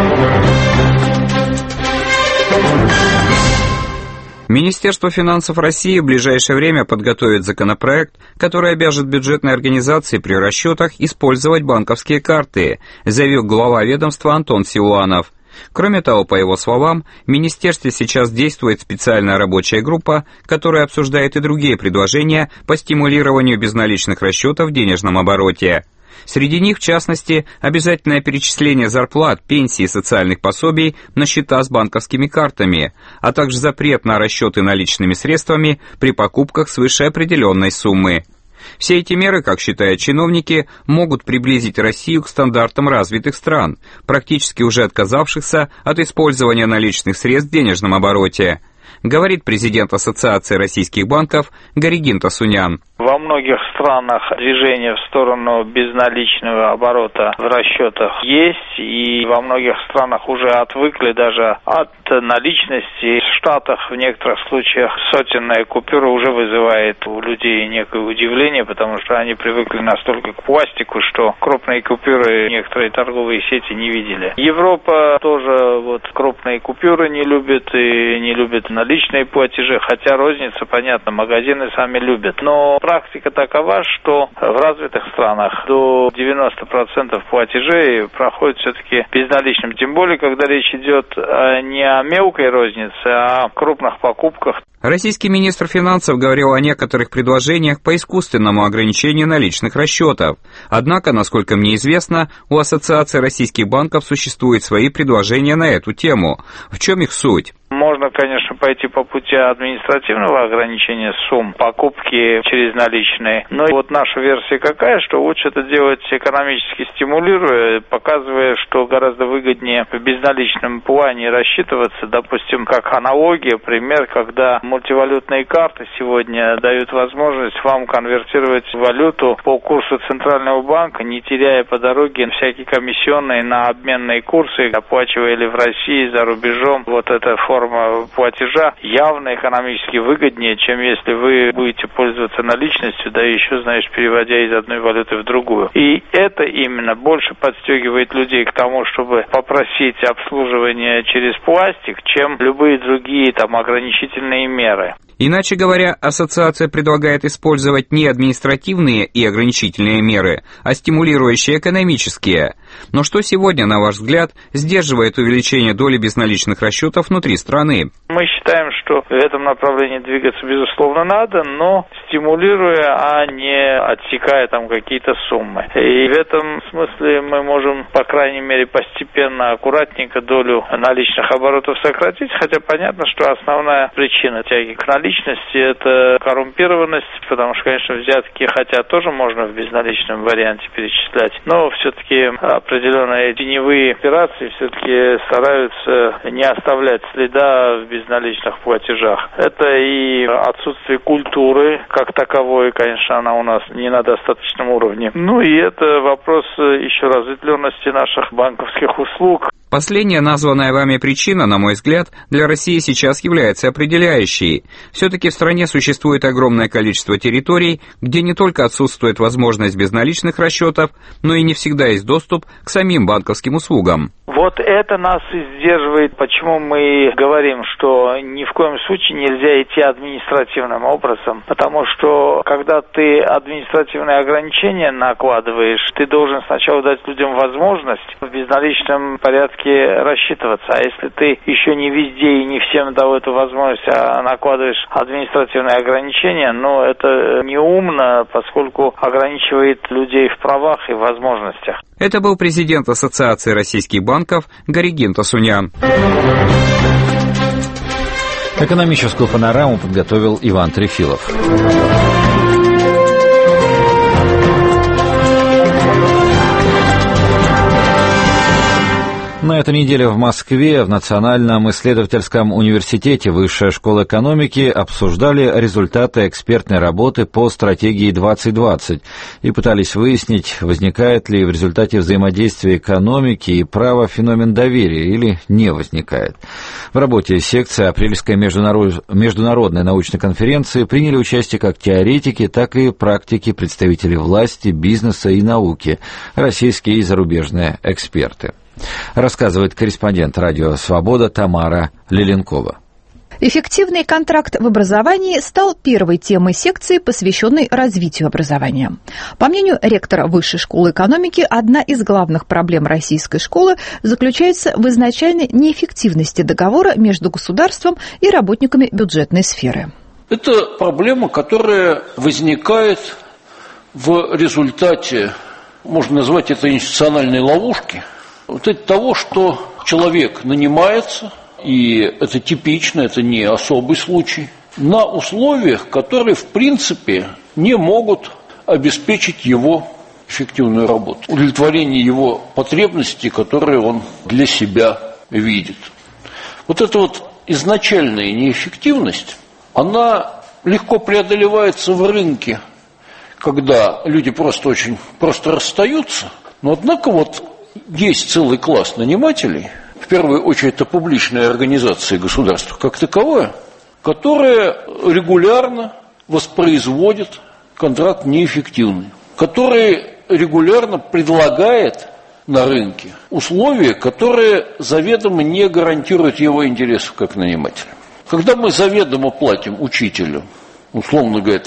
Speaker 3: Министерство финансов России в ближайшее время подготовит законопроект, который обяжет бюджетные организации при расчетах использовать банковские карты, заявил глава ведомства Антон Силуанов. Кроме того, по его словам, в министерстве сейчас действует специальная рабочая группа, которая обсуждает и другие предложения по стимулированию безналичных расчетов в денежном обороте. Среди них, в частности, обязательное перечисление зарплат, пенсий и социальных пособий на счета с банковскими картами, а также запрет на расчеты наличными средствами при покупках свыше определенной суммы. Все эти меры, как считают чиновники, могут приблизить Россию к стандартам развитых стран, практически уже отказавшихся от использования наличных средств в денежном обороте, говорит президент Ассоциации российских банков Горигин Тасунян.
Speaker 7: Во многих странах движение в сторону безналичного оборота в расчетах есть, и во многих странах уже отвыкли даже от наличности. В Штатах в некоторых случаях сотенная купюра уже вызывает у людей некое удивление, потому что они привыкли настолько к пластику, что крупные купюры некоторые торговые сети не видели. Европа тоже крупные купюры не любит и не любит наличные платежи, хотя розница, понятно, магазины сами любят. Но практика такова, что в развитых странах до 90% платежей проходит все-таки безналичным. Тем более, когда речь идет не о мелкой рознице, а о крупных покупках.
Speaker 3: Российский министр финансов говорил о некоторых предложениях по искусственному ограничению наличных расчетов. Однако, насколько мне известно, у Ассоциации российских банков существуют свои предложения на эту тему. В чем их суть?
Speaker 7: Можно, конечно, пойти по пути административного ограничения сумм покупки через наличные. Но наша версия какая, что лучше это делать экономически стимулируя, показывая, что гораздо выгоднее в безналичном плане рассчитываться. Допустим, как аналогия, пример, когда мультивалютные карты сегодня дают возможность вам конвертировать валюту по курсу Центрального банка, не теряя по дороге всякие комиссионные на обменные курсы, оплачивая или в России, за рубежом. Эта форма платежа явно экономически выгоднее, чем если вы будете пользоваться наличностью, да еще, переводя из одной валюты в другую. И это именно больше подстегивает людей к тому, чтобы попросить обслуживание через пластик, чем любые другие ограничительные меры.
Speaker 3: Иначе говоря, ассоциация предлагает использовать не административные и ограничительные меры, а стимулирующие экономические. Но что сегодня, на ваш взгляд, сдерживает увеличение доли безналичных расчетов внутри страны?
Speaker 7: Мы считаем, что в этом направлении двигаться, безусловно, надо, но стимулируя, а не отсекая там какие-то суммы. И в этом смысле мы можем, по крайней мере, постепенно, аккуратненько долю наличных оборотов сократить, хотя понятно, что основная причина тяги к наличности – это коррумпированность, потому что, конечно, взятки, хотя тоже можно в безналичном варианте перечислять, но все-таки определенные теневые операции все-таки стараются не оставлять следа в безналичных платежах. Это и отсутствие культуры как таковой, конечно, она у нас не на достаточном уровне. Ну и это вопрос еще разветвленности наших банковских услуг.
Speaker 3: Последняя названная вами причина, на мой взгляд, для России сейчас является определяющей. Все-таки в стране существует огромное количество территорий, где не только отсутствует возможность безналичных расчетов, но и не всегда есть доступ к самим банковским услугам.
Speaker 7: Вот это нас и сдерживает, почему мы говорим, что ни в коем случае нельзя идти административным образом, потому что когда ты административные ограничения накладываешь, ты должен сначала дать людям возможность в безналичном порядке рассчитываться, а если ты еще не везде и не всем дал эту возможность, а накладываешь административные ограничения, ну это неумно, поскольку ограничивает людей в правах и возможностях.
Speaker 3: Это был президент Ассоциации российских банков Горигин Тасунян.
Speaker 1: Экономическую панораму подготовил Иван Трефилов. На этой неделе в Москве в Национальном исследовательском университете Высшая школа экономики обсуждали результаты экспертной работы по стратегии 2020 и пытались выяснить, возникает ли в результате взаимодействия экономики и права феномен доверия или не возникает. В работе секции апрельской международной научной конференции приняли участие как теоретики, так и практики, представители власти, бизнеса и науки, российские и зарубежные эксперты. Рассказывает корреспондент радио «Свобода» Тамара Леленкова.
Speaker 8: Эффективный контракт в образовании стал первой темой секции, посвященной развитию образования. По мнению ректора Высшей школы экономики, одна из главных проблем российской школы заключается в изначальной неэффективности договора между государством и работниками бюджетной сферы.
Speaker 9: Это проблема, которая возникает в результате, можно назвать это институциональной ловушки, вот это того, что человек нанимается, и это типично, это не особый случай, на условиях, которые в принципе не могут обеспечить его эффективную работу, удовлетворение его потребностей, которые он для себя видит. Вот эта вот изначальная неэффективность, она легко преодолевается в рынке, когда люди очень просто расстаются, но однако вот есть целый класс нанимателей, в первую очередь это публичные организации государства как таковое, которые регулярно воспроизводят контракт неэффективный, который регулярно предлагает на рынке условия, которые заведомо не гарантируют его интересов как нанимателя. Когда мы заведомо платим учителю, условно говоря,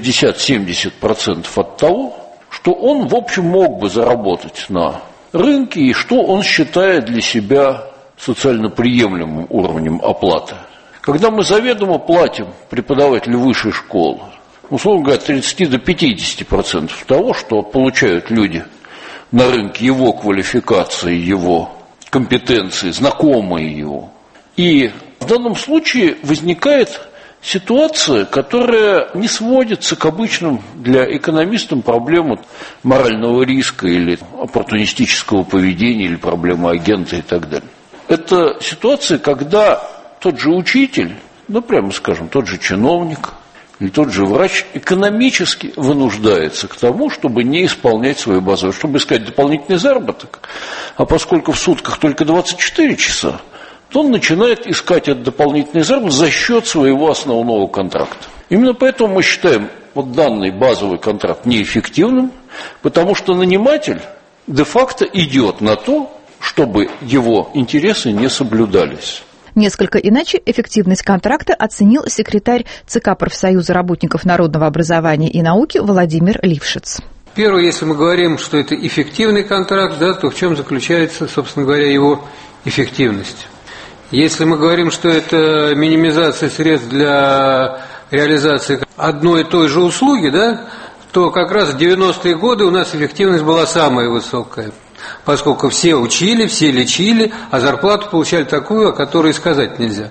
Speaker 9: 60-70% от того, что он, в общем, мог бы заработать на рынке и что он считает для себя социально приемлемым уровнем оплаты. Когда мы заведомо платим преподавателю высшей школы, условно говоря, 30 до 50% того, что получают люди на рынке, его квалификации, его компетенции, знакомые его. И в данном случае возникает ситуация, которая не сводится к обычным для экономистов проблемам морального риска или оппортунистического поведения, или проблемы агента и так далее. Это ситуация, когда тот же учитель, прямо скажем, тот же чиновник или тот же врач экономически вынуждается к тому, чтобы не исполнять свою базовую, чтобы искать дополнительный заработок. А поскольку в сутках только 24 часа, то он начинает искать этот дополнительный заработок за счет своего основного контракта. Именно поэтому мы считаем данный базовый контракт неэффективным, потому что наниматель де-факто идет на то, чтобы его интересы не соблюдались.
Speaker 8: Несколько иначе эффективность контракта оценил секретарь ЦК профсоюза работников народного образования и науки Владимир Лившиц.
Speaker 11: Первое, если мы говорим, что это эффективный контракт, да, то в чем заключается, собственно говоря, его эффективность? Если мы говорим, что это минимизация средств для реализации одной и той же услуги, да, то как раз в 90-е годы у нас эффективность была самая высокая, поскольку все учили, все лечили, а зарплату получали такую, о которой сказать нельзя.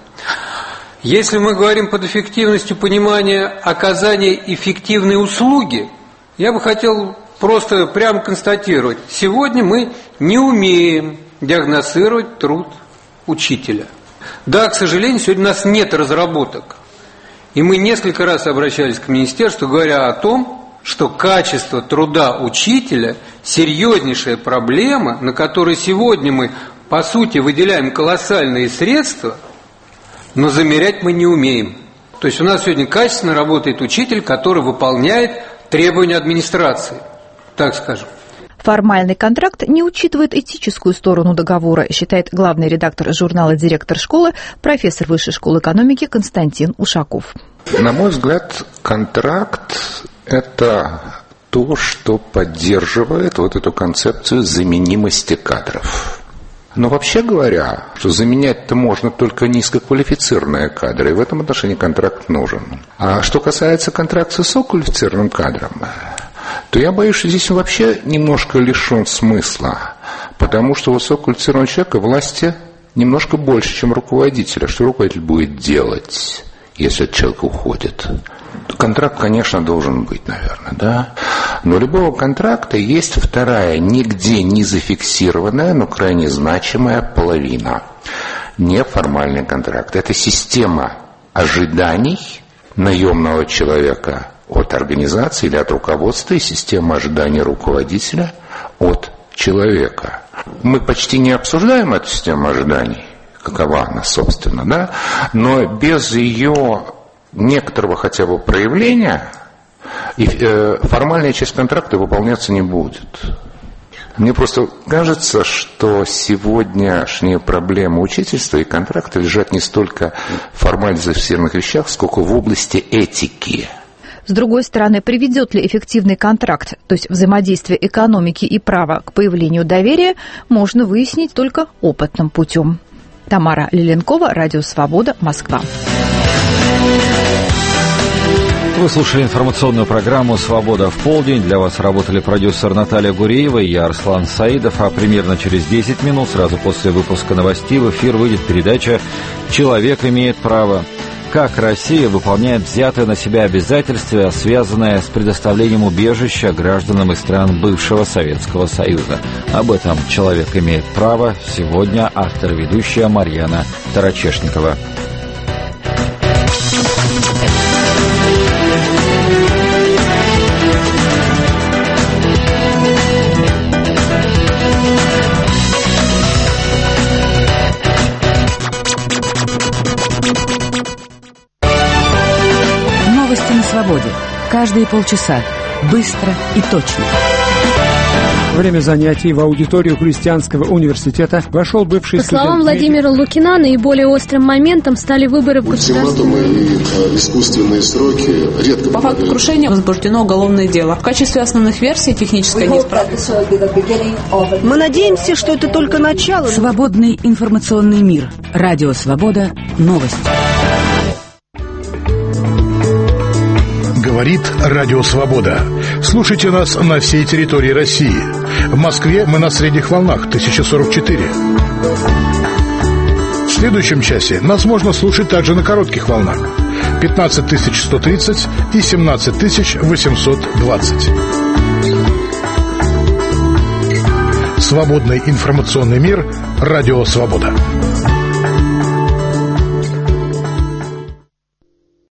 Speaker 11: Если мы говорим под эффективностью понимания оказания эффективной услуги, я бы хотел просто прямо констатировать, сегодня мы не умеем диагностировать труд учителя. Да, к сожалению, сегодня у нас нет разработок. И мы несколько раз обращались к министерству, говоря о том, что качество труда учителя – серьезнейшая проблема, на которой сегодня мы, по сути, выделяем колоссальные средства, но замерять мы не умеем. То есть у нас сегодня качественно работает учитель, который выполняет требования администрации, так скажем.
Speaker 8: Формальный контракт не учитывает этическую сторону договора, считает главный редактор журнала «Директор школы», профессор Высшей школы экономики Константин Ушаков.
Speaker 12: На мой взгляд, контракт – это то, что поддерживает вот эту концепцию заменимости кадров. Но вообще говоря, что заменять-то можно только низкоквалифицированные кадры, и в этом отношении контракт нужен. А что касается контракта с высококвалифицированным кадром, то я боюсь, что здесь он вообще немножко лишен смысла, потому что у высококвалифицированного человека власти немножко больше, чем руководителя. Что руководитель будет делать, если этот человек уходит? Контракт, конечно, должен быть, наверное, да? Но у любого контракта есть вторая, нигде не зафиксированная, но крайне значимая половина. Неформальный контракт. Это система ожиданий наемного человека от организации или от руководства и система ожиданий руководителя от человека. Мы почти не обсуждаем эту систему ожиданий, какова она, собственно, да? Но без ее некоторого хотя бы проявления формальная часть контракта выполняться не будет. Мне просто кажется, что сегодняшние проблемы учительства и контракта лежат не столько в формально зафиксированных вещах, сколько в области этики.
Speaker 8: С другой стороны, приведет ли эффективный контракт, то есть взаимодействие экономики и права, к появлению доверия, можно выяснить только опытным путем. Тамара Лиленкова, Радио Свобода, Москва.
Speaker 1: Вы слушали информационную программу «Свобода в полдень». Для вас работали продюсер Наталья Гуреева и я, Арслан Саидов. А примерно через 10 минут, сразу после выпуска новостей, в эфир выйдет передача «Человек имеет право». Как Россия выполняет взятые на себя обязательства, связанные с предоставлением убежища гражданам из стран бывшего Советского Союза. Об этом «Человек имеет право». Сегодня автор и ведущая Марьяна Тарачешникова.
Speaker 13: Свободе. Каждые полчаса. Быстро и точно.
Speaker 24: Время занятий в аудиторию Христианского университета вошел бывший студент.
Speaker 25: По словам Владимира Лукина, наиболее острым моментом стали выборы в
Speaker 26: государственные. Ультиматумы и искусственные сроки редко.
Speaker 27: По факту крушения возбуждено уголовное дело. В качестве основных версий техническая неисправность.
Speaker 28: Мы надеемся, что это только начало.
Speaker 13: Свободный информационный мир. Радио Свобода. Новости.
Speaker 29: Говорит Радио Свобода. Слушайте нас на всей территории России. В Москве мы на средних волнах 1044. В следующем часе нас можно слушать также на коротких волнах 15130 и 17820. Свободный информационный мир. Радио Свобода.